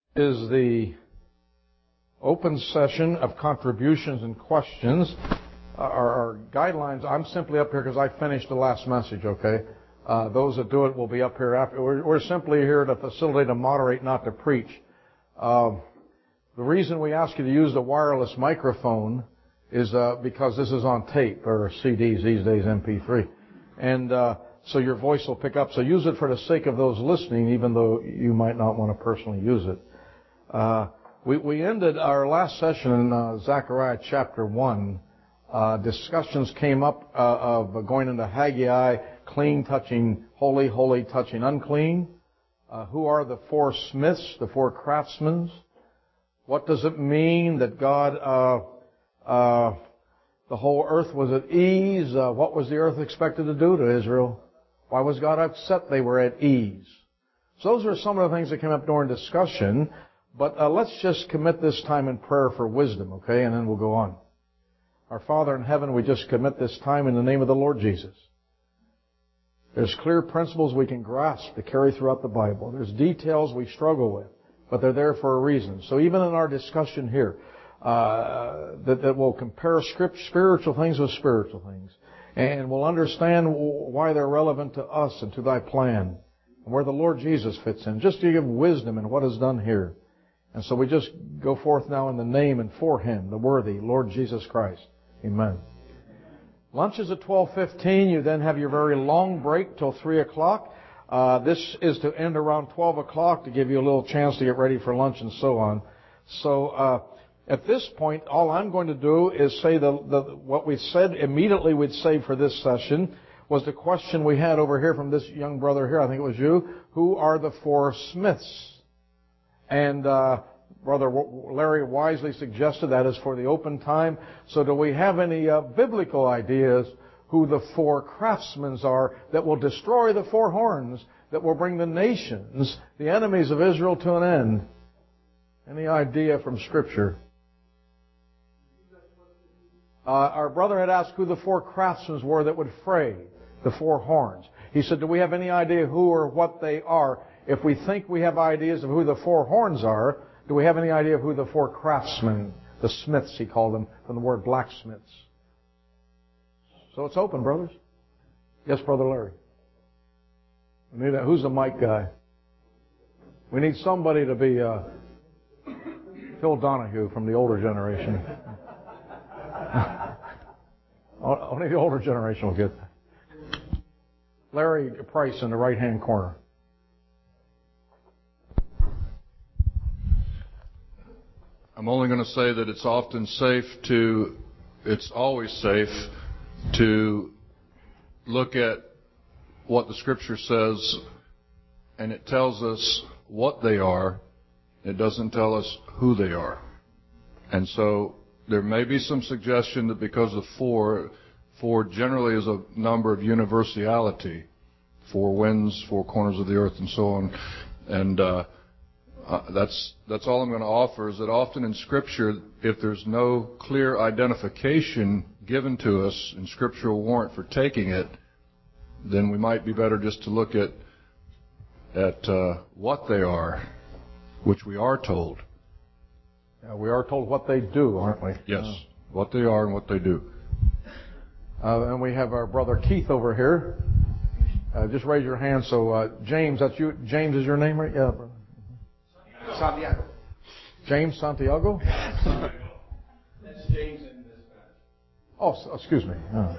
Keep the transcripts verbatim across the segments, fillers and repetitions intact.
Is the open session of contributions and questions. Our, our guidelines, I'm simply up here because I finished the last message, okay? Uh, those that do it will be up here after. We're, we're simply here to facilitate, to moderate, not to preach. Uh, the reason we ask you to use the wireless microphone is uh, because this is on tape, or C Ds these days, M P three. And uh, so your voice will pick up. So use it for the sake of those listening, even though you might not want to personally use it. Uh, we, we ended our last session in uh, Zechariah chapter one. Uh, discussions came up uh, of going into Haggai, clean touching holy, holy touching unclean. Uh, who are the four smiths, the four craftsmen? What does it mean that God, uh, uh, the whole earth was at ease? Uh, what was the earth expected to do to Israel? Why was God upset they were at ease? So those are some of the things that came up during discussion. But uh, let's just commit this time in prayer for wisdom, okay? And then we'll go on. Our Father in heaven, we just commit this time in the name of the Lord Jesus. There's clear principles we can grasp to carry throughout the Bible. There's details we struggle with, but they're there for a reason. So even in our discussion here, uh, that, that we'll compare script, spiritual things with spiritual things. And we'll understand why they're relevant to us and to thy plan, and where the Lord Jesus fits in, just to give wisdom in what is done here. And so we just go forth now in the name and for Him, the worthy Lord Jesus Christ. Amen. Lunch is at twelve fifteen. You then have your very long break till three o'clock. Uh, this is to end around twelve o'clock to give you a little chance to get ready for lunch and so on. So uh, at this point, all I'm going to do is say the, the what we said immediately we'd say for this session was the question we had over here from this young brother here. I think it was you. Who are the four smiths? And uh, Brother Larry wisely suggested that is for the open time. So do we have any uh, biblical ideas who the four craftsmen are that will destroy the four horns, that will bring the nations, the enemies of Israel, to an end? Any idea from Scripture? Uh, our brother had asked who the four craftsmen were that would fray the four horns. He said, do we have any idea who or what they are? If we think we have ideas of who the four horns are, do we have any idea of who the four craftsmen, the smiths, he called them, from the word blacksmiths? So it's open, brothers. Yes, Brother Larry. We need a, who's the mic guy? We need somebody to be uh, Phil Donahue from the older generation. Only the older generation will get that. Larry Price in the right-hand corner. I'm only going to say that it's often safe to, it's always safe to look at what the Scripture says, and it tells us what they are. It doesn't tell us who they are. And so there may be some suggestion that because of four, four generally is a number of universality, four winds, four corners of the earth, and so on. And uh, Uh, that's that's all I'm going to offer, is that often in Scripture, if there's no clear identification given to us in scriptural warrant for taking it, then we might be better just to look at at uh, what they are, which we are told. Yeah, we are told what they do, aren't we? Yes, uh, what they are and what they do. Uh, and we have our brother Keith over here. Uh, just raise your hand. So uh, James, that's you. James is your name, right? Yeah, brother. Santiago. James Santiago? That's James in this match. Oh, excuse me. Oh.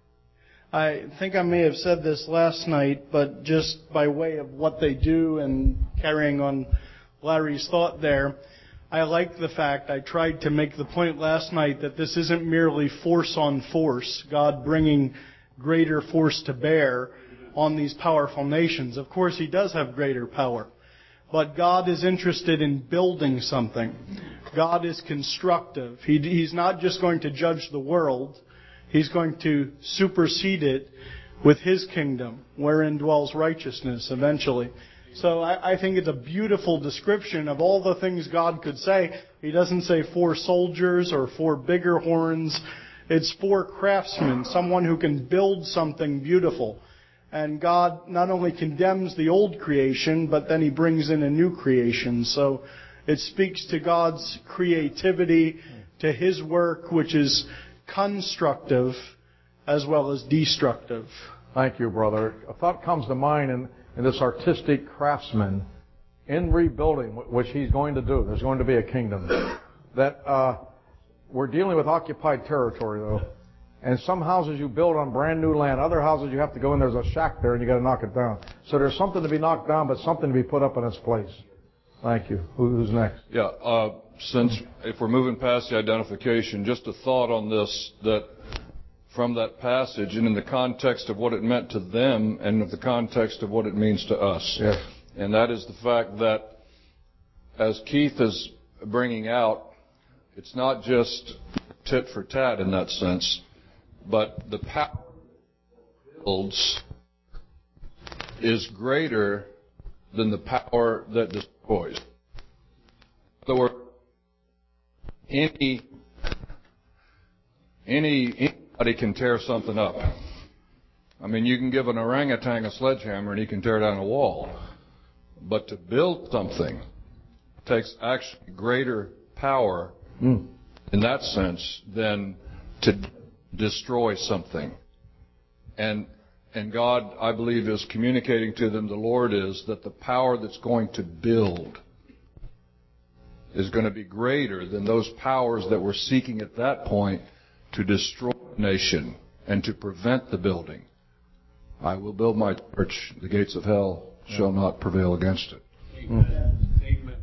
I think I may have said this last night, but just by way of what they do and carrying on Larry's thought there, I like the fact, I tried to make the point last night that this isn't merely force on force, God bringing greater force to bear on these powerful nations. Of course, He does have greater power. But God is interested in building something. God is constructive. He, he's not just going to judge the world. He's going to supersede it with His kingdom, wherein dwells righteousness eventually. So I, I think it's a beautiful description of all the things God could say. He doesn't say four soldiers or four bigger horns. It's four craftsmen, someone who can build something beautiful. And God not only condemns the old creation, but then He brings in a new creation. So It speaks to God's creativity, to His work, which is constructive as well as destructive. Thank you, brother. A thought comes to mind in, in this artistic craftsman in rebuilding, which he's going to do. There's going to be a kingdom. That uh, we're dealing with occupied territory, though. And some houses you build on brand new land. Other houses you have to go in, there's a shack there, and you got to knock it down. So there's something to be knocked down, but something to be put up in its place. Thank you. Who, who's next? Yeah, uh, since if we're moving past the identification, just a thought on this, that from that passage and in the context of what it meant to them and in the context of what it means to us. Yes. And that is the fact that, as Keith is bringing out, it's not just tit for tat in that sense, but the power that builds is greater than the power that destroys. In other words, any, any, anybody can tear something up. I mean, you can give an orangutan a sledgehammer and he can tear down a wall. But to build something takes actually greater power mm. in that sense than to destroy something. And and God, I believe, is communicating to them, the Lord is, that the power that's going to build is going to be greater than those powers that were seeking at that point to destroy the nation and to prevent the building. I will build my church, the gates of hell shall not prevail against it. Amen. Amen.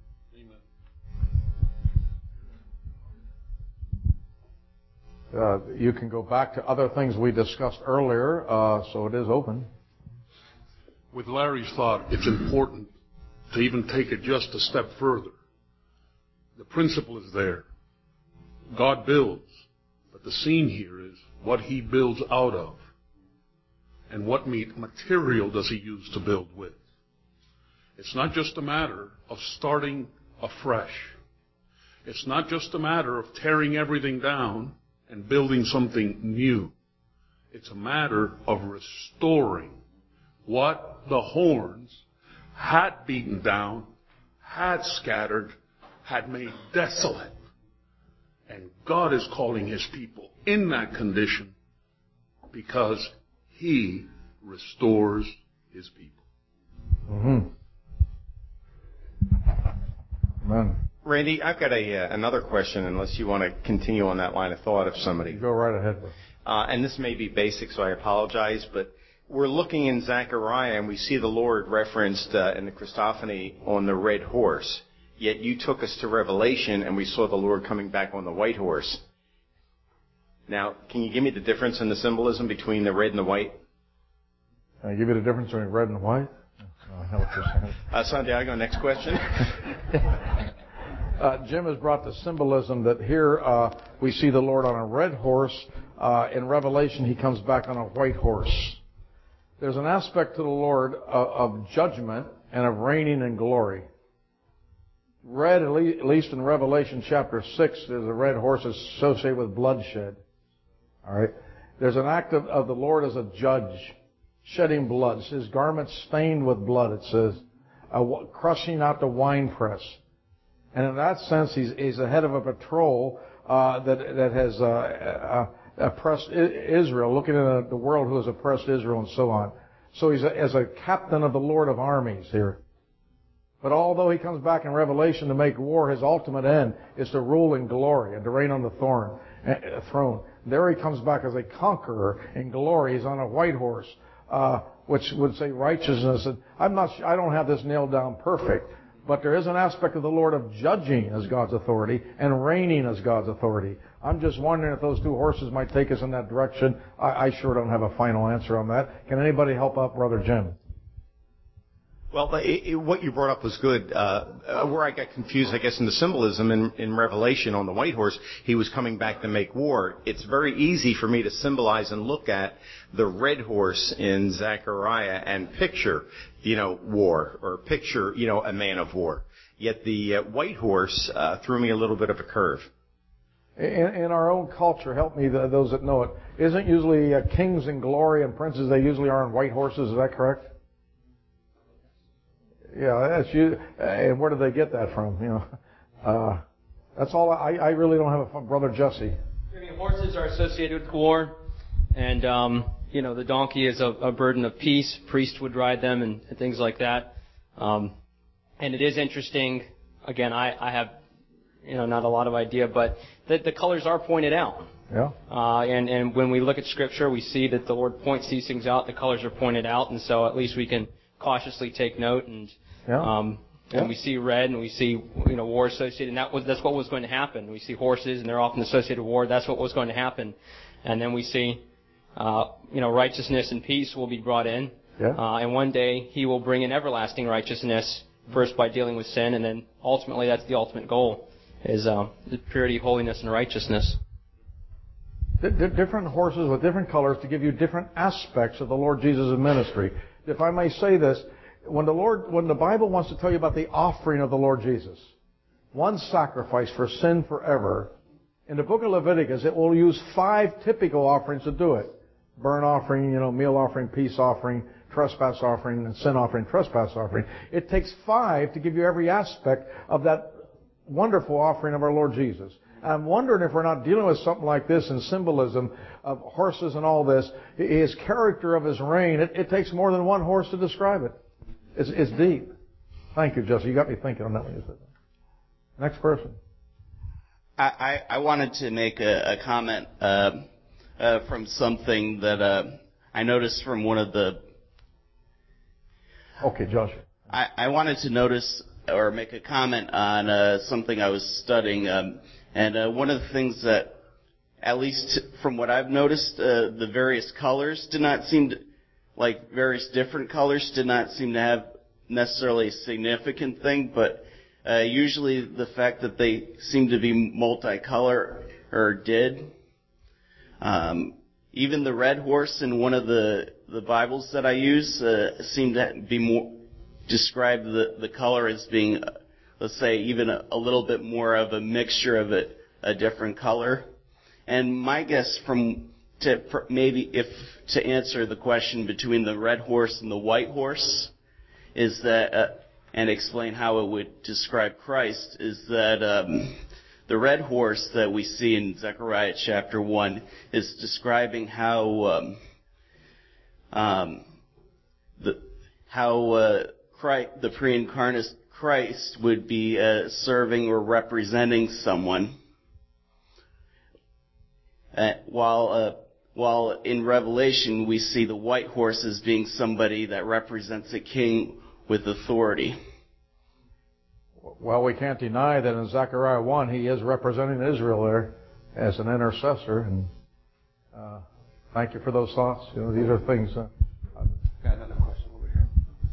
Uh, you can go back to other things we discussed earlier, uh, so it is open. With Larry's thought, it's important to even take it just a step further. The principle is there. God builds, but the scene here is what He builds out of. And what material does He use to build with? It's not just a matter of starting afresh. It's not just a matter of tearing everything down and building something new. It's a matter of restoring what the horns had beaten down, had scattered, had made desolate. And God is calling His people in that condition because He restores His people. Mm-hmm. Amen. Randy, I've got a uh, another question, unless you want to continue on that line of thought of somebody. Go right ahead. Uh, and this may be basic, so I apologize, but we're looking in Zechariah, and we see the Lord referenced uh, in the Christophany on the red horse. Yet you took us to Revelation, and we saw the Lord coming back on the white horse. Now, can you give me the difference in the symbolism between the red and the white? Can I give you the difference between red and white? Oh, I know what you're saying. Uh, Santiago, next question. uh, Jim has brought the symbolism that here uh, we see the Lord on a red horse. Uh, in Revelation, He comes back on a white horse. There's an aspect to the Lord of, of judgment and of reigning in glory. Red, at least in Revelation chapter six, there's a red horse associated with bloodshed. All right. There's an act of, of the Lord as a judge, shedding blood. His garments stained with blood, it says, uh, crushing out the winepress. And in that sense, he's, he's the head of a patrol uh, that that has uh, uh, oppressed Israel, looking at the world who has oppressed Israel and so on. So he's a, as a captain of the Lord of armies here. But although He comes back in Revelation to make war, His ultimate end is to rule in glory and to reign on the thorn, uh, throne. There He comes back as a conqueror in glory. He's on a white horse, uh, which would say righteousness. And I'm not, I don't have this nailed down perfect, but there is an aspect of the Lord of judging as God's authority and reigning as God's authority. I'm just wondering if those two horses might take us in that direction. I, I sure don't have a final answer on that. Can anybody help out Brother Jim? Well, it, it, what you brought up was good. Uh, where I got confused, I guess, in the symbolism in, in Revelation on the white horse, He was coming back to make war. It's very easy for me to symbolize and look at the red horse in Zechariah and picture, you know, war, or picture, you know, a man of war. Yet the uh, white horse uh, threw me a little bit of a curve. In, in our own culture, help me, the, those that know it, isn't usually uh, kings in glory and princes, they usually are on white horses, is that correct? Yeah, that's you. And where did they get that from? You know, uh, that's all. I, I really don't have a brother Jesse. I mean, horses are associated with war, and um, you know, the donkey is a, a burden of peace. Priests would ride them and, and things like that. Um, and it is interesting. Again, I, I have, you know, not a lot of idea, but the, the colors are pointed out. Yeah. Uh, and, and when we look at Scripture, we see that the Lord points these things out. The colors are pointed out, and so at least we can cautiously take note. And yeah. um, and yeah. we see red, and we see, you know, war associated. And that was that's what was going to happen. We see horses, and they're often associated with war. That's what was going to happen. And then we see, uh, you know, righteousness and peace will be brought in. Yeah. Uh, and one day He will bring in everlasting righteousness, first by dealing with sin, and then ultimately that's the ultimate goal, is uh, the purity, holiness, and righteousness. Different horses with different colors to give you different aspects of the Lord Jesus' ministry. If I may say this, when the Lord, when the Bible wants to tell you about the offering of the Lord Jesus, one sacrifice for sin forever, in the book of Leviticus, it will use five typical offerings to do it. Burnt offering, you know, meal offering, peace offering, trespass offering, and sin offering, trespass offering. It takes five to give you every aspect of that wonderful offering of our Lord Jesus. I'm wondering if we're not dealing with something like this in symbolism of horses and all this. His character of His reign, it, it takes more than one horse to describe it. It's, it's deep. Thank you, Jesse. You got me thinking on that one. Next person. I, I, I wanted to make a, a comment uh, uh, from something that uh, I noticed from one of the... Okay, Joshua. I, I wanted to notice or make a comment on uh, something I was studying. Um, And uh, one of the things that, at least from what I've noticed, uh, the various colors did not seem to, like various different colors did not seem to have necessarily a significant thing, but uh, usually the fact that they seem to be multicolor, or did. Um, even the red horse in one of the, the Bibles that I use uh, seemed to be more, describe the, the color as being... Uh, let's say, even a, a little bit more of a mixture of a, a different color. And my guess from, to, maybe if to answer the question between the red horse and the white horse, is that, uh, and explain how it would describe Christ, is that um, the red horse that we see in Zechariah chapter one is describing how um, um, the how uh, Christ, the pre-incarnate Christ would be uh, serving or representing someone, uh, while uh, while in Revelation we see the white horse as being somebody that represents a king with authority. Well, we can't deny that in Zechariah one he is representing Israel there as an intercessor, and uh, thank you for those thoughts. You know, these are things. Uh, Got another question over here.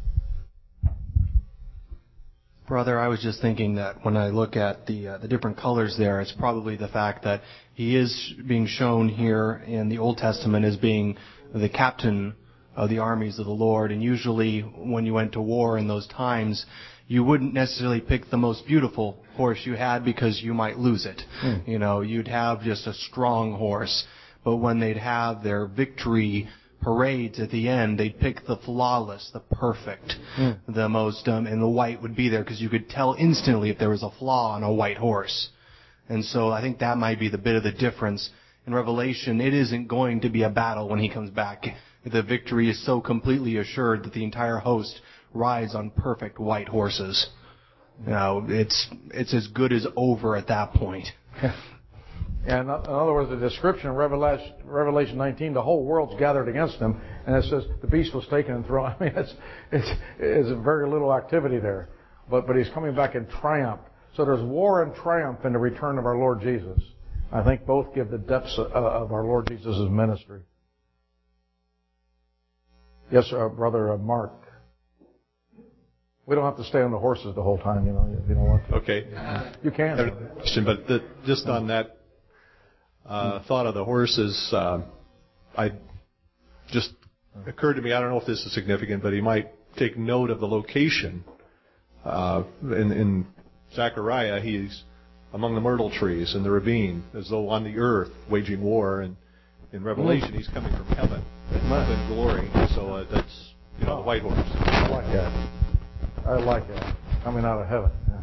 Brother, I was just thinking that when I look at the uh, the different colors there, it's probably the fact that he is being shown here in the Old Testament as being the captain of the armies of the Lord. And usually when you went to war in those times, you wouldn't necessarily pick the most beautiful horse you had because you might lose it. Mm. You know, you'd have just a strong horse. But when they'd have their victory parades at the end, they'd pick the flawless, the perfect, mm. the most, um, and the white would be there because you could tell instantly if there was a flaw on a white horse. And so I think that might be the bit of the difference. In Revelation, it isn't going to be a battle when he comes back. The victory is so completely assured that the entire host rides on perfect white horses. You know, it's it's as good as over at that point. Yeah, in other words, the description of Revelation, Revelation nineteen, the whole world's gathered against him, and it says the beast was taken and thrown. I mean, it's it's, it's very little activity there, but but he's coming back in triumph. So there's war and triumph in the return of our Lord Jesus. I think both give the depths of, of our Lord Jesus' ministry. Yes, uh, brother uh, Mark. We don't have to stay on the horses the whole time, you know. If you don't want to. Okay. You can. Question, but the, just on that uh, thought of the horses, uh, I just occurred to me. I don't know if this is significant, but he might take note of the location. Uh, in, in Zechariah, he's among the myrtle trees in the ravine, as though on the earth waging war. And in Revelation, he's coming from heaven in glory. So uh, that's you know the white horse. I like that. I like that. Coming out of heaven. Yeah.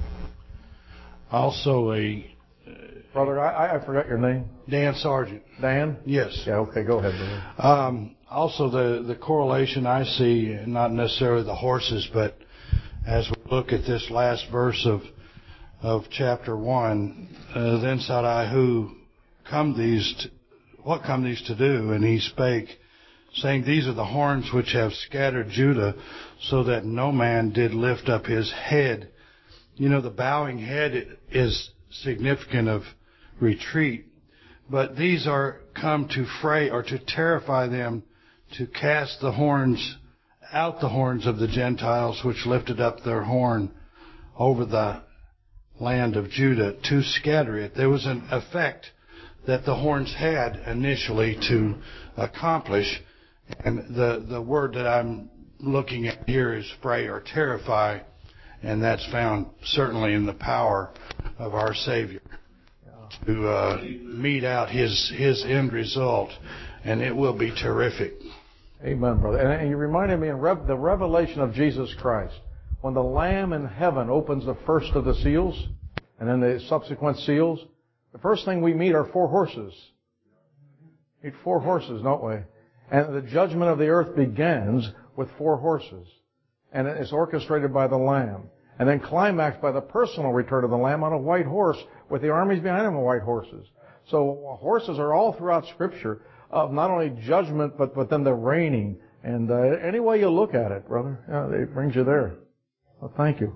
Also a... Brother, I, I forgot your name. Dan Sargent. Dan? Yes. Yeah, okay, go ahead, brother. Um, also, the, the correlation I see, not necessarily the horses, but as we look at this last verse of of chapter one, uh, then said I, who come these, to, what come these to do? And he spake, saying, these are the horns which have scattered Judah, so that no man did lift up his head. You know, the bowing head is significant of retreat, but these are come to fray or to terrify them, to cast the horns, out the horns of the Gentiles, which lifted up their horn over the land of Judah, to scatter it. There was an effect that the horns had initially to accomplish, and the, the word that I'm looking at here is fray or terrify, and that's found certainly in the power of our Savior to uh, mete out his his end result, and it will be terrific. Amen, brother. And you reminded me in Rev- the revelation of Jesus Christ, when the Lamb in heaven opens the first of the seals, and then the subsequent seals, the first thing we meet are four horses. We meet four horses, don't we? And the judgment of the earth begins with four horses. And it's orchestrated by the Lamb. And then climaxed by the personal return of the Lamb on a white horse with the armies behind him on white horses. So horses are all throughout Scripture of not only judgment, but, but then the reigning. And uh, any way you look at it, brother, yeah, it brings you there. Well, thank you.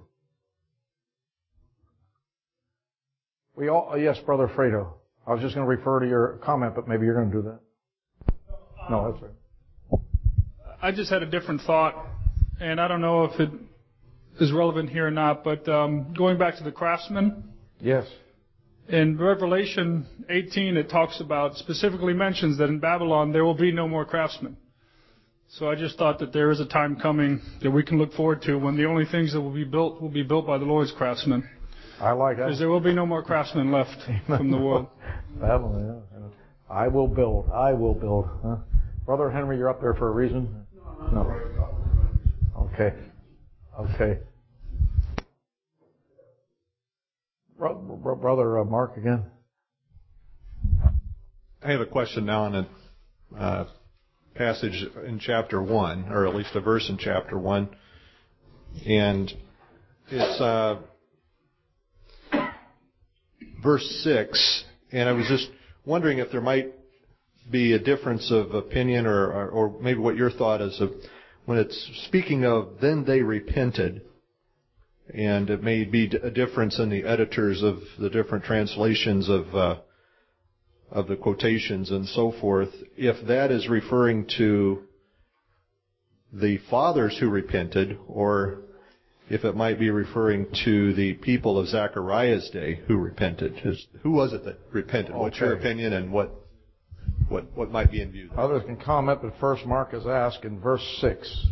We all, yes, Brother Fredo. I was just going to refer to your comment, but maybe you're going to do that. No, that's right. I just had a different thought, and I don't know if it is relevant here or not, but um, going back to the craftsman. Yes. In Revelation eighteen, it talks about, specifically mentions that in Babylon there will be no more craftsmen. So I just thought that there is a time coming that we can look forward to when the only things that will be built will be built by the Lord's craftsmen. I like that. Because there will be no more craftsmen left from the world. Babylon, yeah. I will build. I will build. Huh? Brother Henry, you're up there for a reason? No. Okay. Okay. Bro- bro- Brother uh, Mark again. I have a question now on a uh, passage in chapter one, or at least a verse in chapter one. And it's uh, verse six. And I was just wondering if there might be a difference of opinion, or, or, or maybe what your thought is of when it's speaking of then they repented. And it may be a difference in the editors of the different translations of uh, of the quotations and so forth. If that is referring to the fathers who repented, or if it might be referring to the people of Zechariah's day who repented. Who was it that repented? Okay. What's your opinion, and what what what might be in view there? Others can comment, but first Mark is asked in verse six,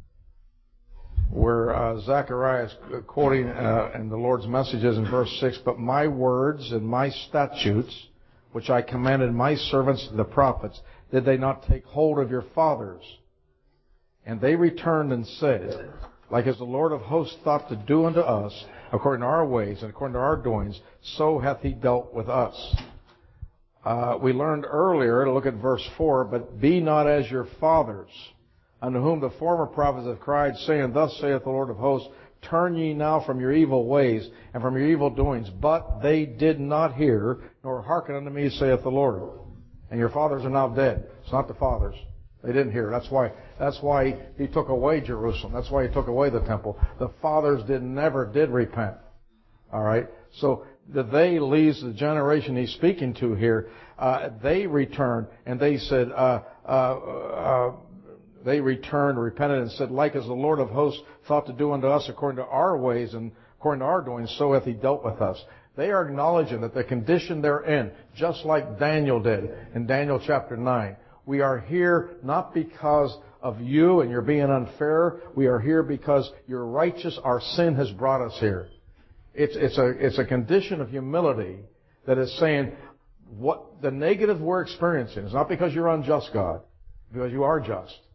where uh, Zechariah is quoting uh, in the Lord's messages in verse six, but my words and my statutes, which I commanded my servants the prophets, did they not take hold of your fathers? And they returned and said, like as the Lord of hosts thought to do unto us, according to our ways and according to our doings, so hath he dealt with us. Uh, we learned earlier, to look at verse four, but be not as your fathers, unto whom the former prophets have cried, saying, thus saith the Lord of hosts, turn ye now from your evil ways and from your evil doings. But they did not hear, nor hearken unto me, saith the Lord. And your fathers are now dead. It's not the fathers. They didn't hear. That's why, that's why he took away Jerusalem. That's why he took away the temple. The fathers did never did repent. All right? So the they leaves the generation he's speaking to here. Uh, they returned, and they said, uh, uh, uh, they returned, repented, and said, like as the Lord of hosts thought to do unto us according to our ways and according to our doings, so hath he dealt with us. They are acknowledging that the condition they're in, just like Daniel did in Daniel chapter nine. We are here not because of you and you're being unfair. We are here because you're righteous. Our sin has brought us here. It's, it's a, it's a condition of humility that is saying what the negative we're experiencing is not because you're unjust, God, because you are just.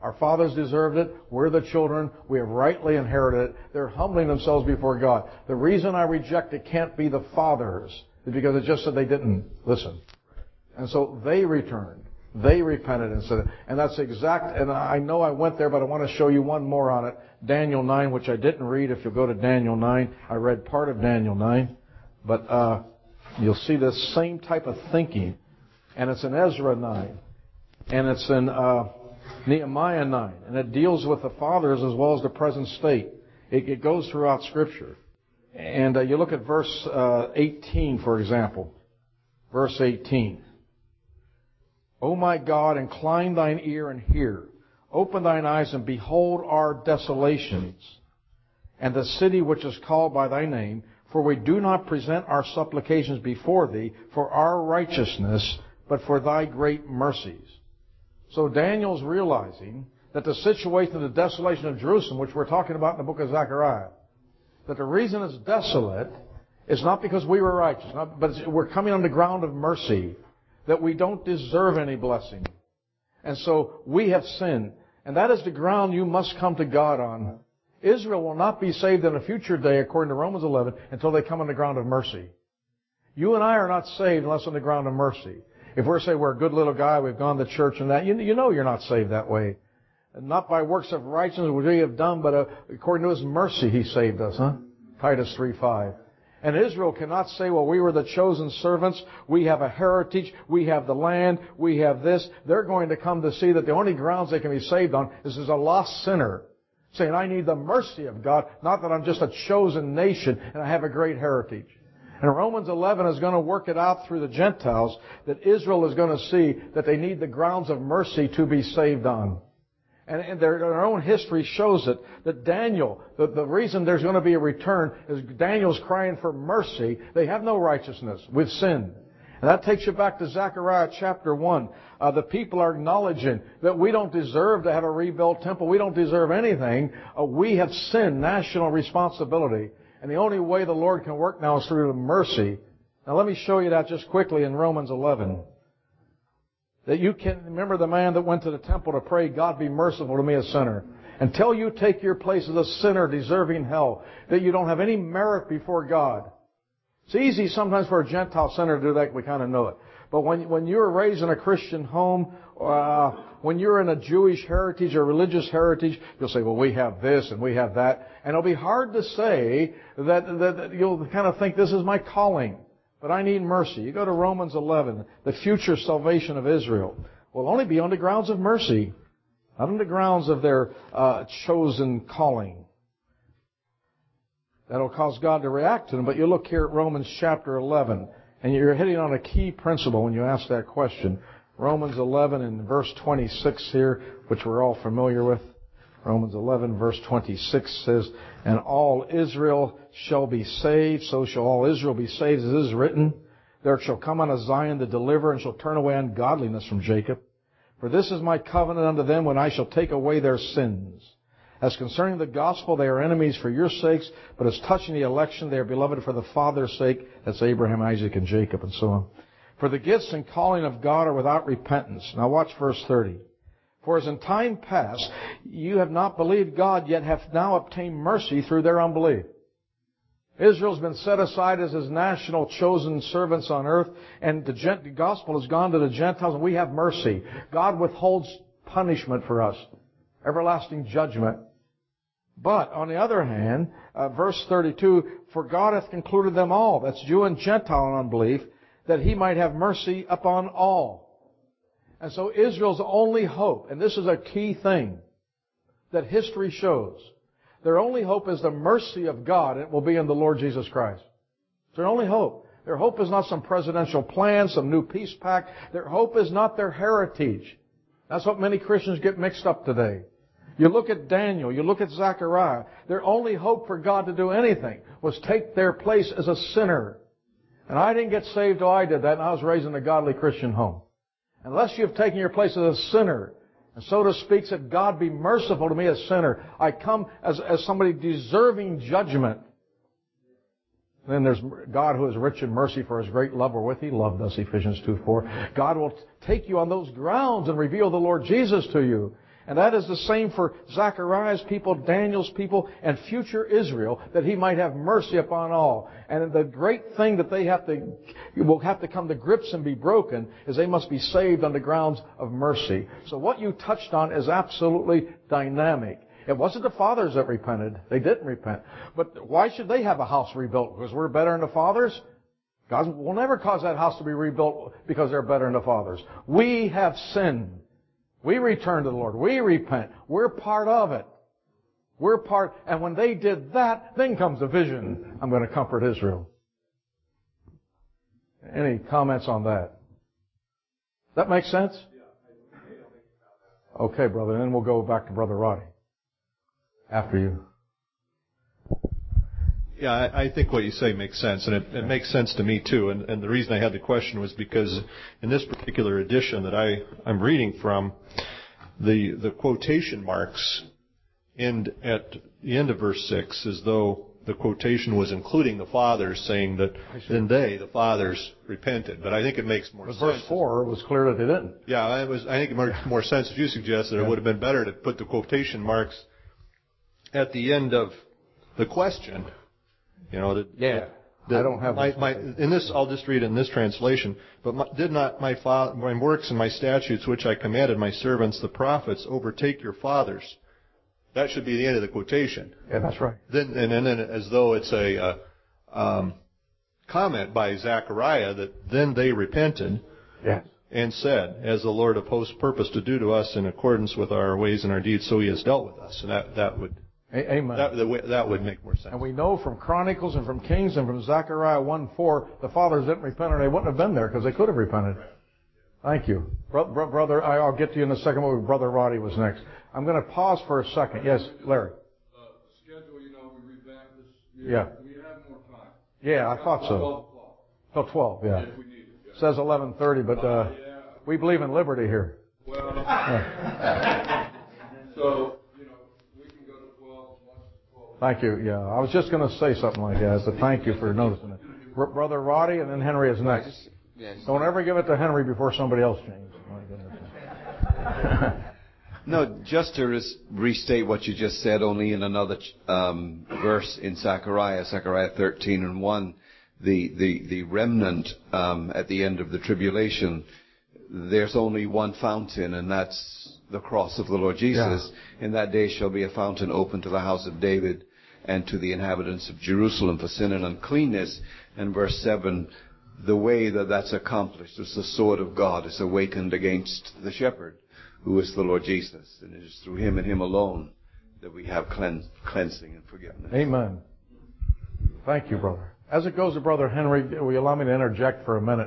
Our fathers deserved it. We're the children. We have rightly inherited it. They're humbling themselves before God. The reason I reject it can't be the fathers is because it just said they didn't listen. And so they returned. They repented and said, and that's exact, and I know I went there, but I want to show you one more on it. Daniel nine, which I didn't read. If you'll go to Daniel nine, I read part of Daniel nine, but uh, you'll see this same type of thinking, and it's in Ezra nine, and it's in uh, Nehemiah nine, and it deals with the fathers as well as the present state. It, it goes throughout Scripture. And uh, you look at verse uh, eighteen, for example. Verse eighteen. O my God, incline thine ear and hear. Open thine eyes and behold our desolations, and the city which is called by thy name. For we do not present our supplications before thee for our righteousness, but for thy great mercies. So Daniel's realizing that the situation of the desolation of Jerusalem, which we're talking about in the book of Zechariah, that the reason it's desolate is not because we were righteous, not, but it's, we're coming on the ground of mercy, that we don't deserve any blessing. And so we have sinned. And that is the ground you must come to God on. Israel will not be saved in a future day, according to Romans eleven, until they come on the ground of mercy. You and I are not saved unless on the ground of mercy. If we're saying we're a good little guy, we've gone to church and that, you, you know you're not saved that way. And not by works of righteousness which we have done, but uh, according to His mercy He saved us, huh? Titus three five. And Israel cannot say, well, we were the chosen servants, we have a heritage, we have the land, we have this. They're going to come to see that the only grounds they can be saved on is as a lost sinner, saying, I need the mercy of God, not that I'm just a chosen nation and I have a great heritage. And Romans eleven is going to work it out through the Gentiles that Israel is going to see that they need the grounds of mercy to be saved on. And, and their, their own history shows it, that Daniel, the, the reason there's going to be a return is Daniel's crying for mercy. They have no righteousness. We've sinned. And that takes you back to Zechariah chapter one. Uh, the people are acknowledging that we don't deserve to have a rebuilt temple. We don't deserve anything. Uh, we have sinned, national responsibility. And the only way the Lord can work now is through mercy. Now let me show you that just quickly in Romans eleven. That you can remember the man that went to the temple to pray, God be merciful to me, a sinner. Until you take your place as a sinner deserving hell, that you don't have any merit before God. It's easy sometimes for a Gentile sinner to do that. We kind of know it. But when, when you're raised in a Christian home, uh, when you're in a Jewish heritage or religious heritage, you'll say, well, we have this and we have that. And it'll be hard to say that, that, that you'll kind of think this is my calling. But I need mercy. You go to Romans eleven, the future salvation of Israel will only be on the grounds of mercy, not on the grounds of their uh, chosen calling. That'll cause God to react to them. But you look here at Romans chapter eleven, and you're hitting on a key principle when you ask that question. Romans eleven and verse twenty-six here, which we're all familiar with. Romans eleven verse twenty-six says, and all Israel shall be saved, so shall all Israel be saved, as it is written, there shall come unto Zion the deliverer, and shall turn away ungodliness from Jacob. For this is my covenant unto them, when I shall take away their sins. As concerning the gospel, they are enemies for your sakes, but as touching the election, they are beloved for the Father's sake. That's Abraham, Isaac, and Jacob, and so on. For the gifts and calling of God are without repentance. Now watch verse thirty. For as in time past you have not believed God, yet have now obtained mercy through their unbelief. Israel's been set aside as His national chosen servants on earth, and the, gent- the gospel has gone to the Gentiles, and we have mercy. God withholds punishment for us, everlasting judgment. But, on the other hand, uh, verse thirty-two, for God hath concluded them all, that's Jew and Gentile in unbelief, that He might have mercy upon all. And so Israel's only hope, and this is a key thing that history shows, their only hope is the mercy of God, and it will be in the Lord Jesus Christ. It's their only hope. Their hope is not some presidential plan, some new peace pact. Their hope is not their heritage. That's what many Christians get mixed up today. You look at Daniel, you look at Zechariah, their only hope for God to do anything was take their place as a sinner. And I didn't get saved till I did that, and I was raised in a godly Christian home. Unless you've taken your place as a sinner, and so to speak, said, God be merciful to me, a sinner. I come as, as somebody deserving judgment. Then there's God who is rich in mercy for His great love wherewith He loved us, Ephesians two four. God will take you on those grounds and reveal the Lord Jesus to you. And that is the same for Zechariah's people, Daniel's people, and future Israel, that He might have mercy upon all. And the great thing that they have to, will have to come to grips and be broken is they must be saved on the grounds of mercy. So what you touched on is absolutely dynamic. It wasn't the fathers that repented. They didn't repent. But why should they have a house rebuilt? Because we're better than the fathers? God will never cause that house to be rebuilt because they're better than the fathers. We have sinned. We return to the Lord. We repent. We're part of it. We're part, and when they did that, then comes the vision. I'm going to comfort Israel. Any comments on that? That make sense? Okay, brother. And then we'll go back to Brother Roddy. After you. Yeah, I, I think what you say makes sense, and it, it makes sense to me too. And, and the reason I had the question was because in this particular edition that I, I'm reading from, the the quotation marks end at the end of verse six, as though the quotation was including the fathers, saying that then they, the fathers, repented. But I think it makes more but sense. Verse four was clear that they didn't. Yeah, it was. I think it makes more sense if you suggested yeah. it would have been better to put the quotation marks at the end of the question. You know, that, yeah, that I don't have my, my, in this. I'll just read it in this translation. But my, did not my, fa- my works and my statutes, which I commanded my servants the prophets, overtake your fathers? That should be the end of the quotation. Yeah, that's right. Then and, and then, as though it's a uh, um, comment by Zechariah that then they repented. Yes. And said, as the Lord of hosts purposed to do to us in accordance with our ways and our deeds, so He has dealt with us. And that that would. Amen. That, that would make more sense. And we know from Chronicles and from Kings and from Zechariah one four, the fathers didn't repent, or they wouldn't have been there because they could have repented. Thank you. Bro- bro- brother, I'll get to you in a second. Brother Roddy was next. I'm going to pause for a second. Yes, Larry. Uh, schedule, you know, we revamped this year. Yeah. We have more time. Yeah, I thought so. Till twelve, yeah. If we need it. Yeah. Says eleven thirty, but uh, uh, yeah. we believe in liberty here. Well, yeah. so... Thank you. Yeah, I was just going to say something like that, but thank you for noticing it. R- Brother Roddy, and then Henry is next. Don't ever give it to Henry before somebody else changes. My goodness. No, just to res- restate what you just said, only in another um, verse in Zechariah, Zechariah thirteen and one, the the the remnant um, at the end of the tribulation. There's only one fountain, and that's the cross of the Lord Jesus. Yeah. In that day shall be a fountain open to the house of David and to the inhabitants of Jerusalem for sin and uncleanness. And verse seven, the way that that's accomplished is the sword of God is awakened against the shepherd, who is the Lord Jesus. And it is through Him and Him alone that we have cleanse, cleansing and forgiveness. Amen. Thank you, brother. As it goes to Brother Henry, will you allow me to interject for a minute?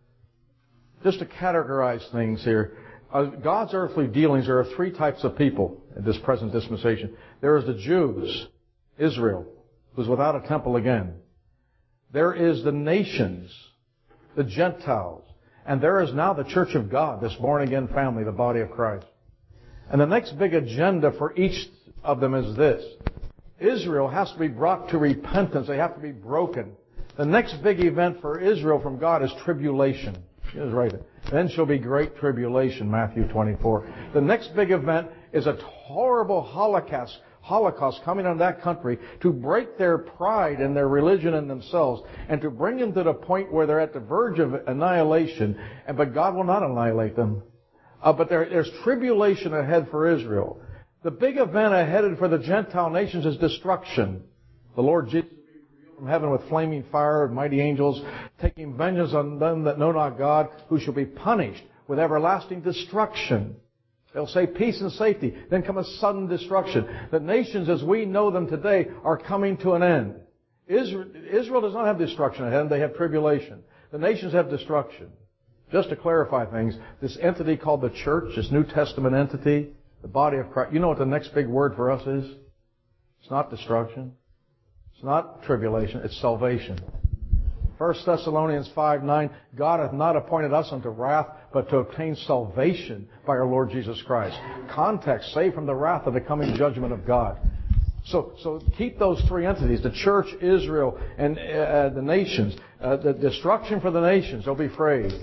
Just to categorize things here. Uh, God's earthly dealings, there are three types of people in this present dispensation. There is the Jews, Israel, who's without a temple again. There is the nations, the Gentiles. And there is now the church of God, this born-again family, the body of Christ. And the next big agenda for each of them is this. Israel has to be brought to repentance. They have to be broken. The next big event for Israel from God is tribulation. He was right. Then shall be great tribulation, Matthew twenty-four. The next big event is a horrible holocaust, holocaust coming on that country to break their pride and their religion and themselves and to bring them to the point where they're at the verge of annihilation. And but God will not annihilate them. Uh, but there, there's tribulation ahead for Israel. The big event ahead for the Gentile nations is destruction. The Lord Jesus from heaven with flaming fire and mighty angels, taking vengeance on them that know not God, who shall be punished with everlasting destruction. They'll say peace and safety, then come a sudden destruction. The nations as we know them today are coming to an end. Israel, Israel does not have destruction ahead, they have tribulation. The nations have destruction. Just to clarify things, this entity called the church, this New Testament entity, the body of Christ, you know what the next big word for us is? It's not destruction. It's not tribulation, it's salvation. First Thessalonians five nine, God hath not appointed us unto wrath, but to obtain salvation by our Lord Jesus Christ. Context, saved from the wrath of the coming judgment of God. So, so keep those three entities, the church, Israel, and uh, the nations. Uh, the destruction for the nations, they'll be afraid.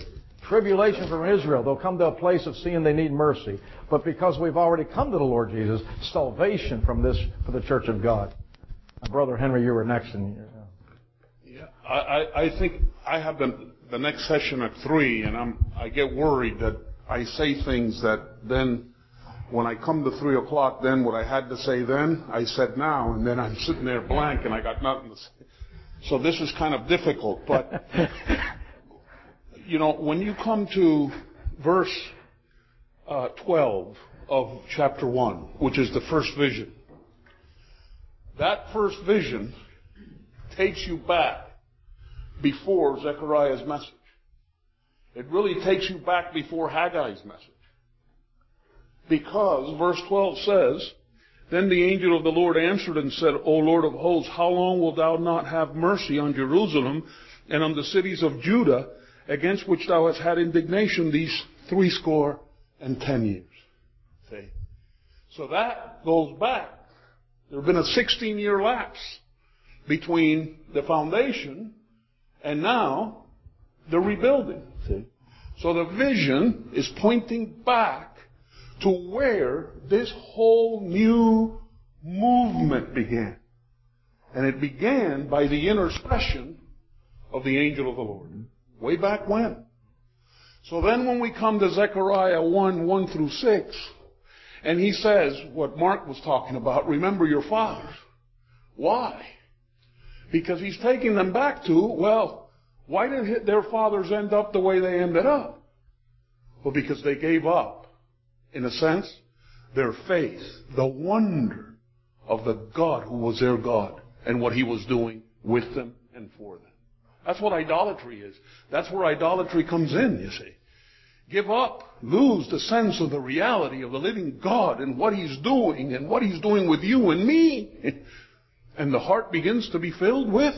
tribulation from Israel. They'll come to a place of seeing they need mercy. But because we've already come to the Lord Jesus, salvation from this for the church of God. Brother Henry, you were next. And, yeah, I, I, I think I have the, the next session at three, and I'm, I get worried that I say things that then, when I come to three o'clock, then what I had to say then, I said now, and then I'm sitting there blank and I got nothing to say. So this is kind of difficult, but, you know, when you come to verse uh, twelve of chapter one, which is the first vision, that first vision takes you back before Zechariah's message. It really takes you back before Haggai's message. Because verse twelve says, Then the angel of the Lord answered and said, O Lord of hosts, how long wilt thou not have mercy on Jerusalem and on the cities of Judah, against which thou hast had indignation these threescore and ten years? See? So that goes back. There have been a sixteen-year lapse between the foundation and now the rebuilding. See? So the vision is pointing back to where this whole new movement began. And it began by the intercession of the angel of the Lord. Way back when. So then when we come to Zechariah one, one through six, and he says what Mark was talking about, remember your fathers. Why? Because he's taking them back to, well, why did their fathers end up the way they ended up? Well, because they gave up, in a sense, their faith, the wonder of the God who was their God and what he was doing with them and for them. That's what idolatry is. That's where idolatry comes in, you see. Give up, lose the sense of the reality of the living God and what he's doing and what he's doing with you and me. And the heart begins to be filled with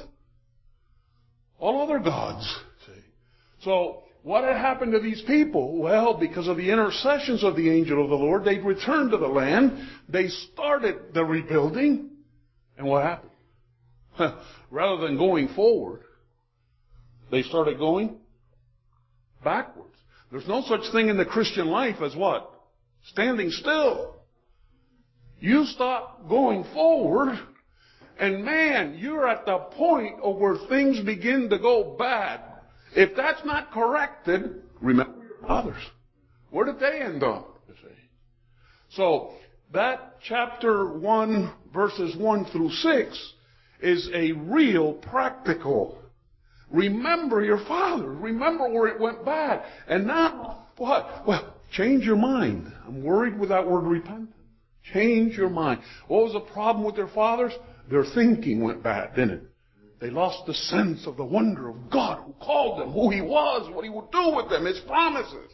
all other gods. See? So, what had happened to these people? Well, because of the intercessions of the angel of the Lord, they'd returned to the land. They started the rebuilding. And what happened? Rather than going forward, they started going backwards. There's no such thing in the Christian life as what? Standing still. You stop going forward, and man, you're at the point of where things begin to go bad. If that's not corrected, remember your fathers. Where did they end up? You see? So, that chapter one, verses one through six, is a real practical. Remember your fathers. Remember where it went bad. And now, what? Well, change your mind. I'm worried with that word repentance. Change your mind. What was the problem with their fathers? Their thinking went bad, didn't it? They lost the sense of the wonder of God who called them, who he was, what he would do with them, his promises.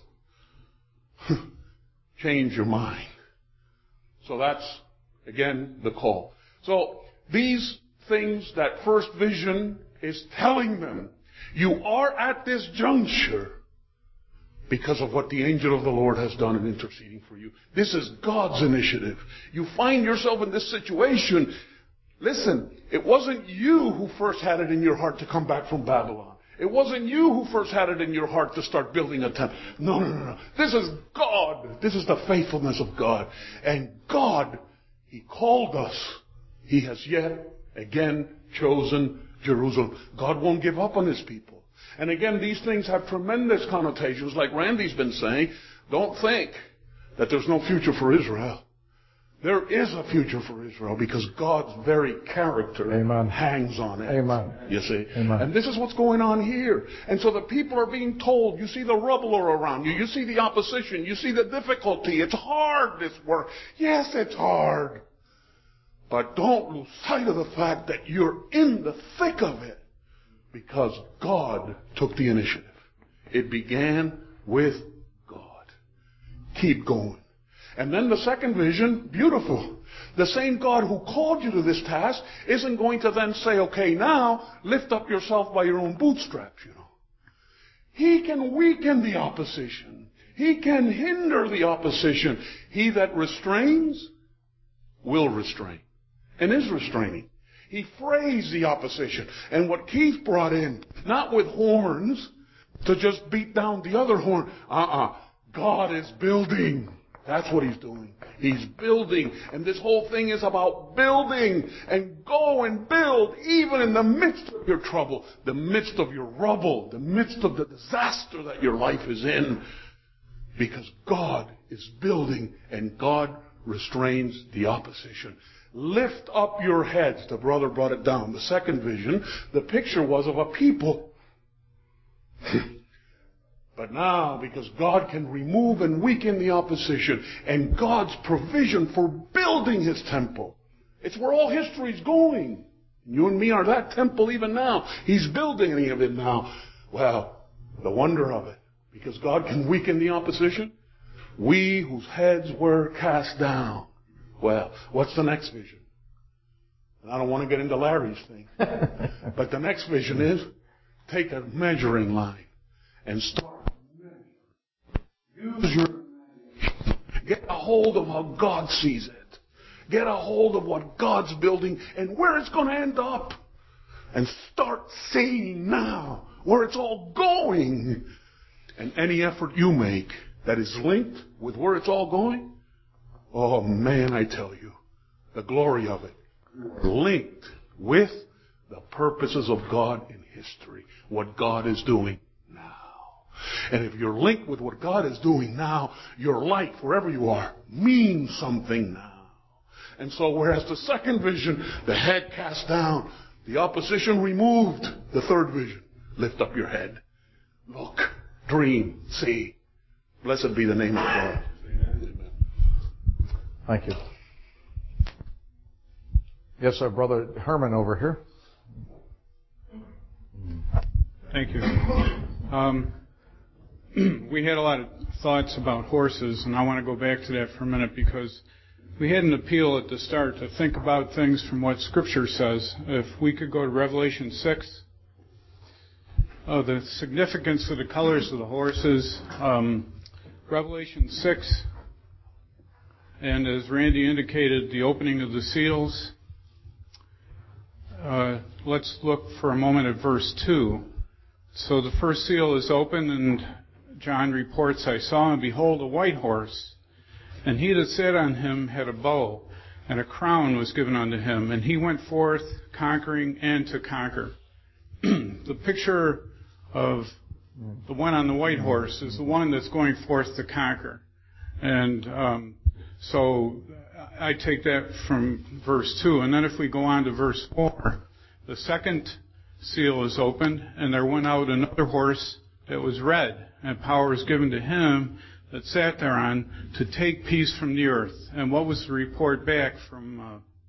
Change your mind. So that's, again, the call. So these things, that first vision is telling them, you are at this juncture because of what the angel of the Lord has done in interceding for you. This is God's initiative. You find yourself in this situation. Listen, it wasn't you who first had it in your heart to come back from Babylon. It wasn't you who first had it in your heart to start building a temple. No, no, no, no. This is God. This is the faithfulness of God. And God, he called us. He has yet again chosen Jerusalem. God won't give up on his people. And again, these things have tremendous connotations. Like Randy's been saying, don't think that there's no future for Israel. There is a future for Israel because God's very character Amen. Hangs on it. Amen. You see? Amen. And this is what's going on here. And so the people are being told, you see the rubble around you, you see the opposition, you see the difficulty. It's hard, this work. Yes, it's hard. But don't lose sight of the fact that you're in the thick of it because God took the initiative. It began with God. Keep going. And then the second vision, beautiful. The same God who called you to this task isn't going to then say, okay, now lift up yourself by your own bootstraps, you know. He can weaken the opposition. He can hinder the opposition. He that restrains will restrain and is restraining. He frays the opposition. And what Keith brought in, not with horns, to just beat down the other horn. Uh-uh. God is building. That's what he's doing. He's building. And this whole thing is about building. And go and build even in the midst of your trouble, the midst of your rubble, the midst of the disaster that your life is in. Because God is building and God restrains the opposition. Lift up your heads. The brother brought it down. The second vision, the picture was of a people. But now, because God can remove and weaken the opposition, and God's provision for building His temple, it's where all history is going. You and me are that temple even now. He's building any of it now. Well, the wonder of it, because God can weaken the opposition, we whose heads were cast down. Well, what's the next vision? And I don't want to get into Larry's thing. But the next vision is, take a measuring line and start. Use your imagination. Get a hold of how God sees it. Get a hold of what God's building and where it's going to end up. And start seeing now where it's all going. And any effort you make that is linked with where it's all going, oh man, I tell you, the glory of it, linked with the purposes of God in history, what God is doing now. And if you're linked with what God is doing now, your life, wherever you are, means something now. And so whereas the second vision, the head cast down, the opposition removed, the third vision, lift up your head. Look, dream, see. Blessed be the name of God. Amen. Thank you. Yes, sir, Brother Herman over here. Thank you. Um, we had a lot of thoughts about horses, and I want to go back to that for a minute because we had an appeal at the start to think about things from what Scripture says. If we could go to Revelation six, oh, the significance of the colors of the horses. Um, Revelation six, and as Randy indicated, the opening of the seals. Uh, let's look for a moment at verse two. So the first seal is open, and John reports, I saw and behold a white horse, and he that sat on him had a bow, and a crown was given unto him, and he went forth conquering and to conquer. The picture of the one on the white horse is the one that's going forth to conquer. And um, so I take that from verse two. And then if we go on to verse four, the second seal is opened, and there went out another horse that was red, and power was given to him that sat thereon to take peace from the earth. And what was the report back from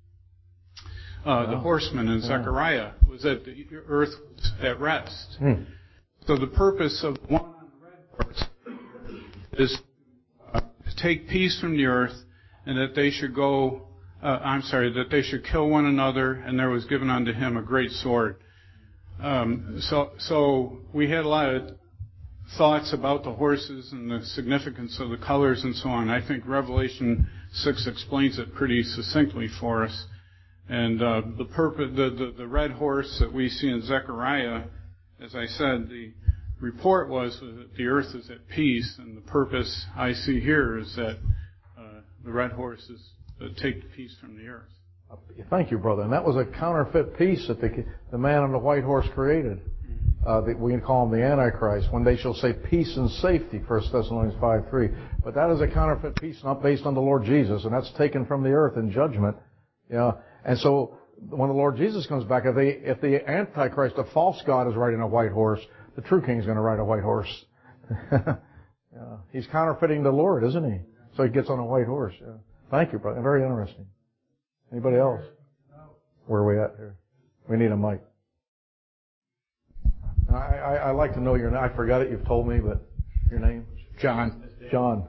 uh, uh, the horsemen in Zechariah? Was that the earth was at rest. Hmm. So the purpose of the one on the red horse is uh, to take peace from the earth, and that they should go, uh, I'm sorry, that they should kill one another, and there was given unto him a great sword. Um, so, so we had a lot of thoughts about the horses and the significance of the colors and so on. I think Revelation six explains it pretty succinctly for us. And uh, the purpose, the, the, the red horse that we see in Zechariah, as I said, the report was that the earth is at peace, and the purpose I see here is that uh, the red horses uh, take the peace from the earth. Thank you, brother. And that was a counterfeit peace that the, the man on the white horse created. Uh, the, we can call him the Antichrist, when they shall say peace and safety, First Thessalonians five three. But that is a counterfeit peace not based on the Lord Jesus, and that's taken from the earth in judgment. Yeah. And so when the Lord Jesus comes back, if, they, if the Antichrist, a false god, is riding a white horse, the true king is going to ride a white horse. Yeah. He's counterfeiting the Lord, isn't he? So he gets on a white horse. Yeah. Thank you, brother. Very interesting. Anybody else? Where are we at here? We need a mic. I, I, I like to know your name. I forgot it. You've told me, but your name? John. John.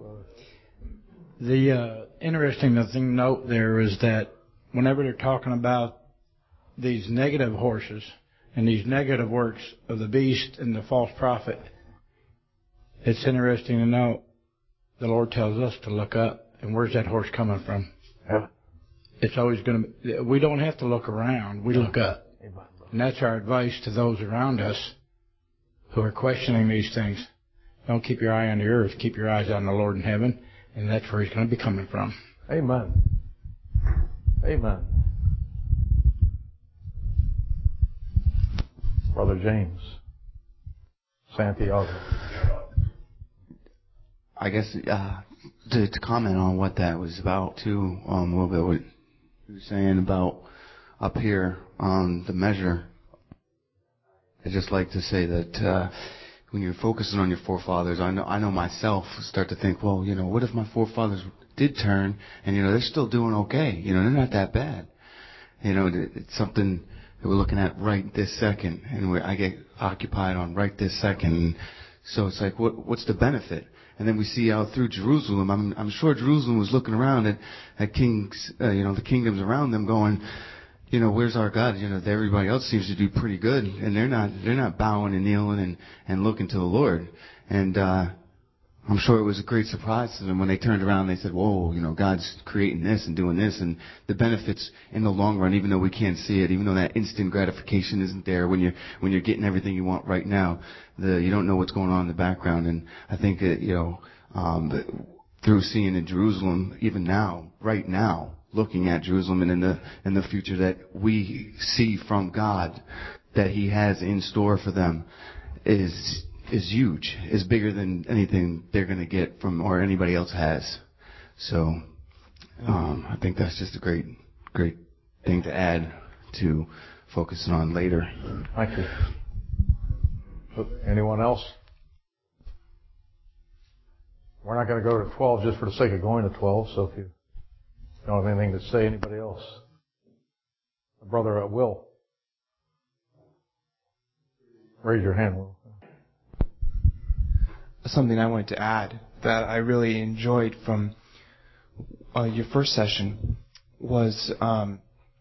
The uh, interesting thing to note there is that whenever they're talking about these negative horses and these negative works of the beast and the false prophet, it's interesting to note the Lord tells us to look up. And where's that horse coming from? Heaven. It's always going to. We don't have to look around. We look up. And that's our advice to those around us. who are questioning these things, don't keep your eye on the earth. Keep your eyes on the Lord in heaven, and that's where He's going to be coming from. Amen. Amen. Brother James Santiago. I guess uh, to, to comment on what that was about too, um, a little bit what you were saying about up here on the measure. I just like to say that uh, when you're focusing on your forefathers, I know I know myself start to think, well, you know, what if my forefathers did turn and you know they're still doing okay? You know, they're not that bad. You know, it's something that we're looking at right this second, and we're, I get occupied on right this second. So it's like, what, what's the benefit? And then we see out through Jerusalem. I'm, I'm sure Jerusalem was looking around at, at kings, uh, you know, the kingdoms around them, going, you know, where's our God? You know, everybody else seems to do pretty good, and they're not, they're not bowing and kneeling and, and looking to the Lord. And uh, I'm sure it was a great surprise to them when they turned around and they said, whoa, you know, God's creating this and doing this, and the benefits in the long run, even though we can't see it, even though that instant gratification isn't there when you're, when you're getting everything you want right now, the, you don't know what's going on in the background. And I think that, you know, um, through seeing in Jerusalem, even now, right now, looking at Jerusalem and in the, in the future that we see from God that He has in store for them is, is huge, is bigger than anything they're going to get from, or anybody else has. So, um, I think that's just a great, great thing to add to focusing on later. Thank you. Anyone else? We're not going to go to twelve just for the sake of going to twelve, so if you don't have anything to say, anybody else? Brother uh, Will. Raise your hand, Will. Something I wanted to add that I really enjoyed from uh, your first session was um,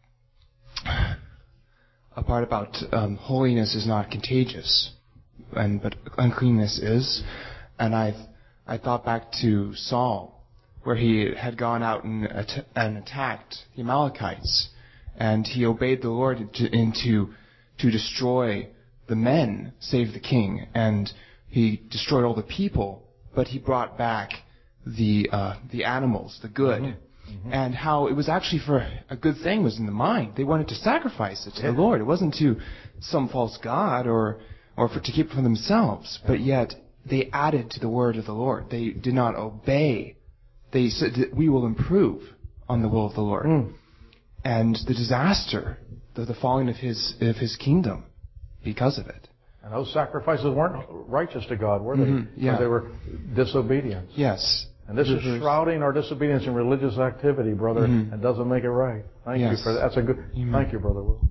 a part about um, holiness is not contagious, and but uncleanness is. And I I thought back to Saul, where he had gone out and, at- and attacked the Amalekites, and he obeyed the Lord to, into to destroy the men, save the king, and he destroyed all the people, but he brought back the uh, the animals, the good, mm-hmm. Mm-hmm. and how it was actually for a good thing was in the mind. They wanted to sacrifice it to yeah. the Lord. It wasn't to some false god or or for to keep it for themselves, but yet they added to the word of the Lord. They did not obey. They said that we will improve on the will of the Lord, mm. and the disaster, the, the falling of his of his kingdom, because of it. And those sacrifices weren't righteous to God, were they? Mm-hmm, yeah. Because they were disobedience. Yes. And this is shrouding our disobedience in religious activity, brother, mm-hmm. and doesn't make it right. Thank yes. you for that. That's a good. Mm-hmm. Thank you, Brother Will.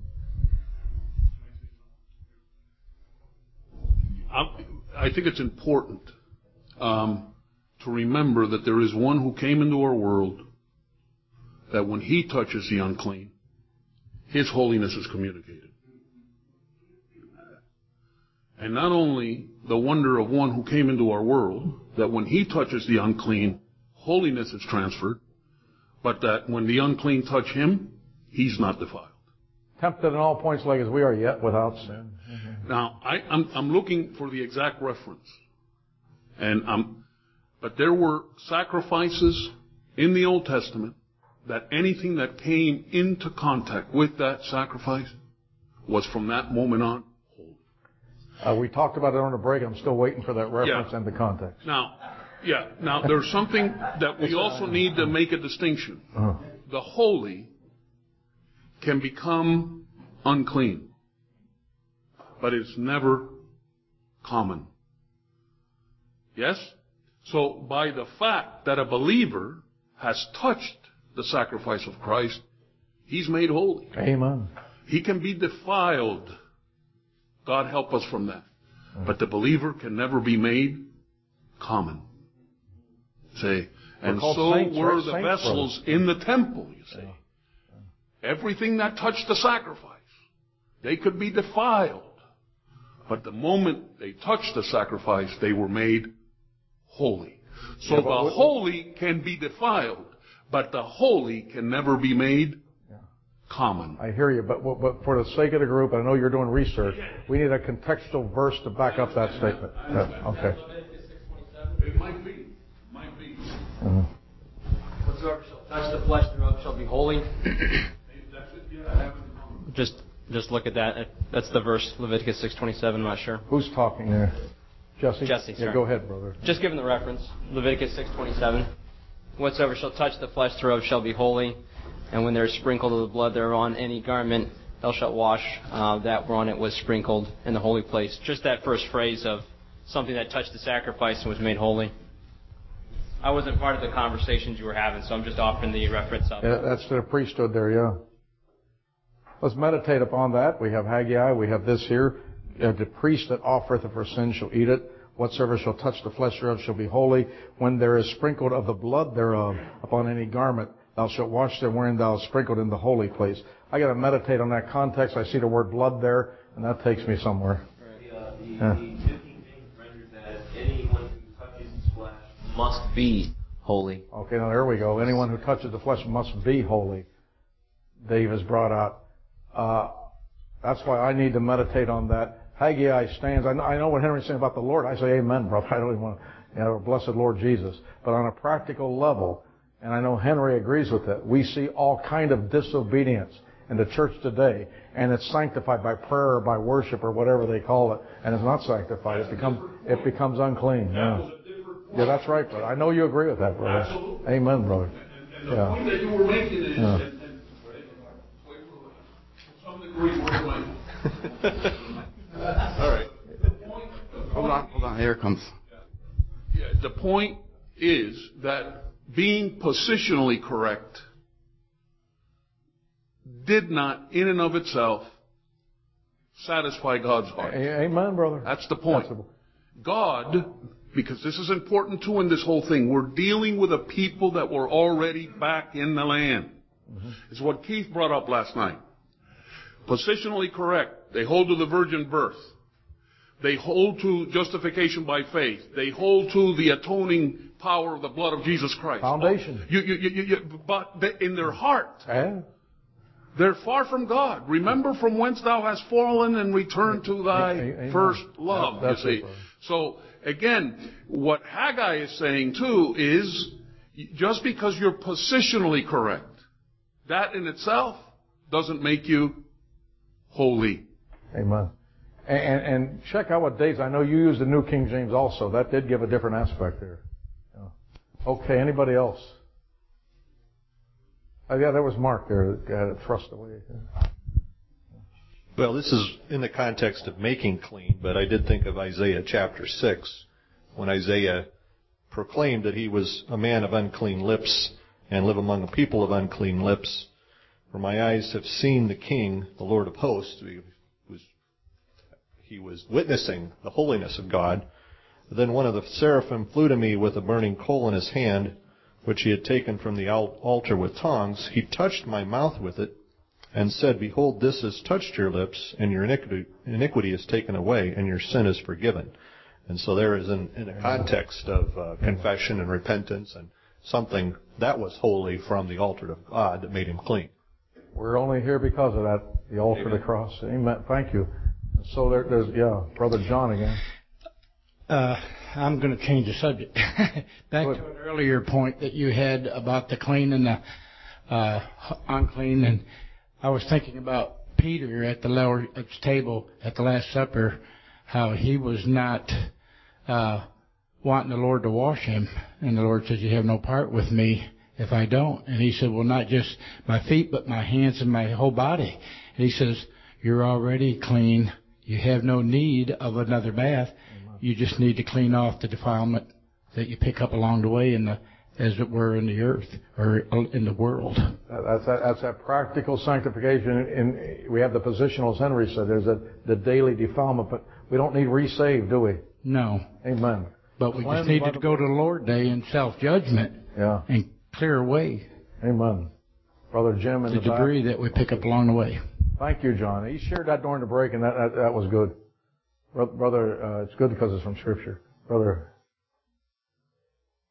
I think it's important um, to remember that there is one who came into our world that when He touches the unclean, His holiness is communicated. And not only the wonder of one who came into our world, that when He touches the unclean, holiness is transferred, but that when the unclean touch Him, He's not defiled. Tempted in all points like as we are, yet without sin. Mm-hmm. Now, I, I'm, I'm looking for the exact reference. And I'm, but there were sacrifices in the Old Testament that anything that came into contact with that sacrifice was from that moment on. Uh, we talked about it on the break. I'm still waiting for that reference yeah. and the context. Now, yeah. Now, there's something that we also need to make a distinction. Uh-huh. The holy can become unclean, but it's never common. Yes? So, by the fact that a believer has touched the sacrifice of Christ, he's made holy. Amen. He can be defiled. God help us from that. But the believer can never be made common. Say, and so saints, were right? the Saints, vessels brothers. in the temple, you see. Everything that touched the sacrifice, they could be defiled. But the moment they touched the sacrifice, they were made holy. So Yeah, the what- holy can be defiled, but the holy can never be made common. I hear you, but, but for the sake of the group, I know you're doing research, we need a contextual verse to back up that statement. Yeah, okay. It might be. It might be. Uh-huh. Whatsoever shall touch the flesh thereof shall be holy. Just just look at that. That's the verse, Leviticus six twenty-seven. I'm not sure. Who's talking there? Jesse? Jesse, Yeah, sorry. go ahead, brother. Just giving the reference. Leviticus six twenty-seven. Whatsoever shall touch the flesh thereof shall be holy. And when there is sprinkled of the blood thereon any garment, thou shalt wash uh, that whereon it was sprinkled in the holy place. Just that first phrase of something that touched the sacrifice and was made holy. I wasn't part of the conversations you were having, so I'm just offering the reference up. Yeah, that's the priesthood there, yeah. Let's meditate upon that. We have Haggai, we have this here. Uh, the priest that offereth it for sin shall eat it. Whatsoever shall touch the flesh thereof shall be holy. When there is sprinkled of the blood thereof upon any garment, thou shalt wash them wherein thou hast sprinkled in the holy place. I got to meditate on that context. I see the word blood there, and that takes me somewhere. The, uh, the, Yeah. the New King James renders that anyone who touches his flesh must be holy. Okay, now there we go. Anyone who touches the flesh must be holy. Dave has brought out. Uh, that's why I need to meditate on that. Haggai stands. I know, I know what Henry's saying about the Lord. I say amen, brother. I don't even want to, you know, blessed Lord Jesus. But on a practical level, and I know Henry agrees with it, we see all kind of disobedience in the church today, and it's sanctified by prayer or by worship or whatever they call it, and it's not sanctified. It becomes it becomes unclean. Yeah, yeah, that's right, brother. I know you agree with that, brother. Absolutely. Amen, brother. And the Yeah. point that you were making is, Yeah. and, and, to some degree, we're going. All right. Hold on, hold on. Here it comes. Yeah, the point is that being positionally correct did not, in and of itself, satisfy God's heart. Amen, brother. That's the point. God, because this is important too in this whole thing, we're dealing with a people that were already back in the land. Mm-hmm. It's what Keith brought up last night. Positionally correct. They hold to the virgin birth. They hold to justification by faith. They hold to the atoning power of the blood of Jesus Christ. Foundation. You, you, you, you, but they, in their heart, yeah. They're far from God. Remember from whence thou hast fallen and return to thy Amen. First love, That's you see. it, so, again, what Haggai is saying too is, just because you're positionally correct, that in itself doesn't make you holy. Amen. And, and, and check out what Dave's. I know you use the New King James also. That did give a different aspect there. Okay, anybody else? Oh, yeah, there was Mark there that had it thrust away. Well, this is in the context of making clean, but I did think of Isaiah chapter six, when Isaiah proclaimed that he was a man of unclean lips and live among a people of unclean lips. For my eyes have seen the King, the Lord of hosts. He was, he was witnessing the holiness of God. Then one of the seraphim flew to me with a burning coal in his hand, which he had taken from the altar with tongs. He touched my mouth with it and said, Behold, this has touched your lips, and your iniquity, iniquity is taken away, and your sin is forgiven. And so there is, in, in a context of uh, confession and repentance, and something that was holy from the altar of God that made him clean. We're only here because of that, the altar of the cross. Amen. Thank you. So there, there's, yeah, Brother John again. Uh, I'm going to change the subject. Back to an earlier point that you had about the clean and the uh, unclean, and I was thinking about Peter at the Lord's table at the Last Supper, how he was not uh, wanting the Lord to wash him, and the Lord says, "You have no part with me if I don't." And he said, "Well, not just my feet, but my hands and my whole body." And he says, "You're already clean. You have no need of another bath. You just need to clean off the defilement that you pick up along the way in the, as it were, in the earth or in the world." That's that, that's that practical sanctification. In, we have the positional, as Henry said. There's a, the daily defilement, but we don't need resaved, do we? No. Amen. But we just need to go to the Lord Day in self-judgment yeah. and clear away Amen. Brother Jim in the, the debris back. that we pick up along the way. Thank you, John. He shared that during the break, and that, that, that was good. Brother, uh, it's good because it's from Scripture. Brother.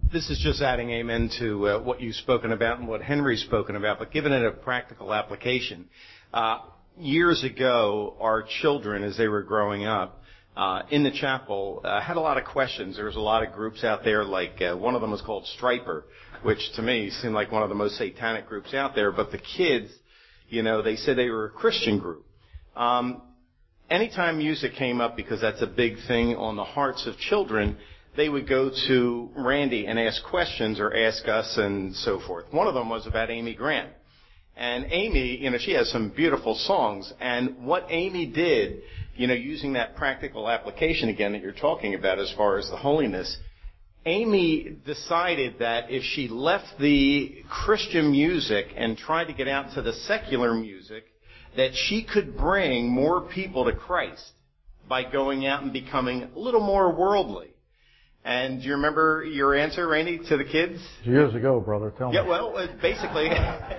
This is just adding amen to uh, what you've spoken about and what Henry's spoken about, but giving it a practical application. Uh, years ago, our children, as they were growing up, uh, in the chapel, uh, had a lot of questions. There was a lot of groups out there, like uh, one of them was called Striper, which to me seemed like one of the most satanic groups out there. But the kids, you know, they said they were a Christian group. Um, anytime music came up, because that's a big thing on the hearts of children, they would go to Randy and ask questions or ask us and so forth. One of them was about Amy Grant. And Amy, you know, she has some beautiful songs. And what Amy did, you know, using that practical application again that you're talking about as far as the holiness, Amy decided that if she left the Christian music and tried to get out to the secular music, that she could bring more people to Christ by going out and becoming a little more worldly. And do you remember your answer, Randy, to the kids? Years ago, brother. Tell me. Yeah, well, uh, basically,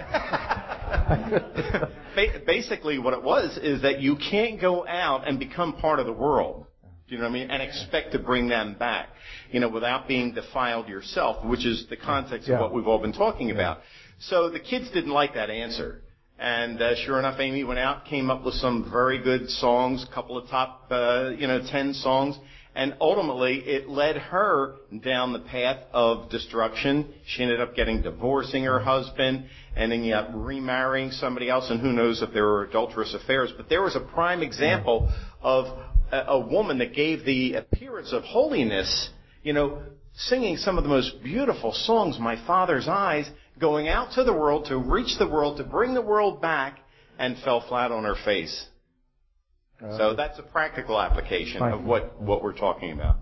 basically what it was is that you can't go out and become part of the world. Do you know what I mean? And expect to bring them back, you know, without being defiled yourself, which is the context Yeah. of what we've all been talking about. So the kids didn't like that answer. And uh, sure enough, Amy went out, came up with some very good songs, a couple of top, uh, you know, ten songs. And ultimately, it led her down the path of destruction. She ended up getting divorcing her husband and then yet remarrying somebody else. And who knows if there were adulterous affairs. But there was a prime example of a, a woman that gave the appearance of holiness, you know, singing some of the most beautiful songs, My Father's Eyes, going out to the world to reach the world, to bring the world back, and fell flat on her face. So that's a practical application of what, what we're talking about.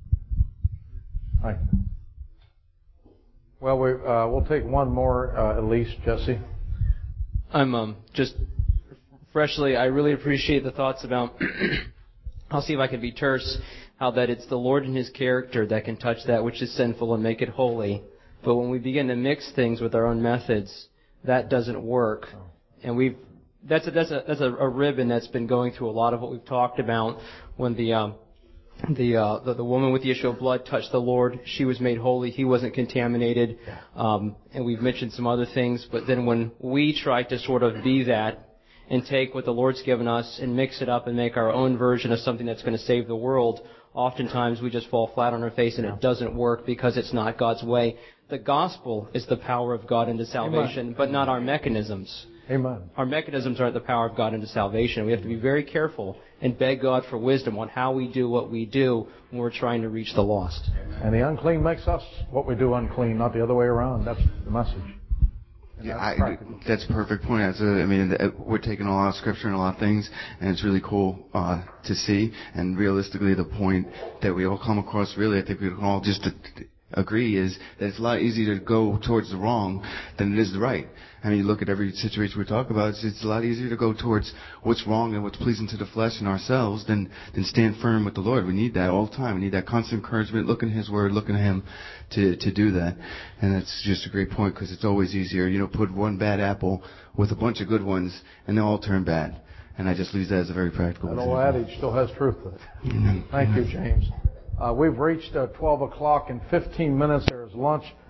Thank you. Well, we, uh, we'll take one more, uh, at least, Jesse. I'm um, just freshly, I really appreciate the thoughts about, I'll see if I can be terse, how that it's the Lord and His character that can touch that which is sinful and make it holy. But when we begin to mix things with our own methods, that doesn't work. And we've That's a, that's a, that's a, a ribbon that's been going through a lot of what we've talked about. When the, um, the, uh, the, the woman with the issue of blood touched the Lord, she was made holy, he wasn't contaminated. Um, and we've mentioned some other things, but then when we try to sort of be that and take what the Lord's given us and mix it up and make our own version of something that's going to save the world, oftentimes we just fall flat on our face and it doesn't work because it's not God's way. The gospel is the power of God into salvation, but not our mechanisms. Amen. Our mechanisms aren't the power of God into salvation. We have to be very careful and beg God for wisdom on how we do what we do when we're trying to reach the lost. And the unclean makes us what we do unclean, not the other way around. That's the message. And Yeah, that's I, that's a perfect point. That's a, I mean, we're taking a lot of scripture and a lot of things, and it's really cool uh, to see. And realistically, the point that we all come across, really, I think we can all just agree, is that it's a lot easier to go towards the wrong than it is the right. I mean, you look at every situation we talk about, it's, it's a lot easier to go towards what's wrong and what's pleasing to the flesh and ourselves than, than stand firm with the Lord. We need that all the time. We need that constant encouragement, looking at His Word, looking at Him to, to do that. And that's just a great point, because it's always easier. You know, put one bad apple with a bunch of good ones, and they all turn bad. And I just leave that as a very practical That example. old adage still has truth to it. Mm-hmm. Thank you, James. Uh, we've reached uh, twelve o'clock in fifteen minutes. There is lunch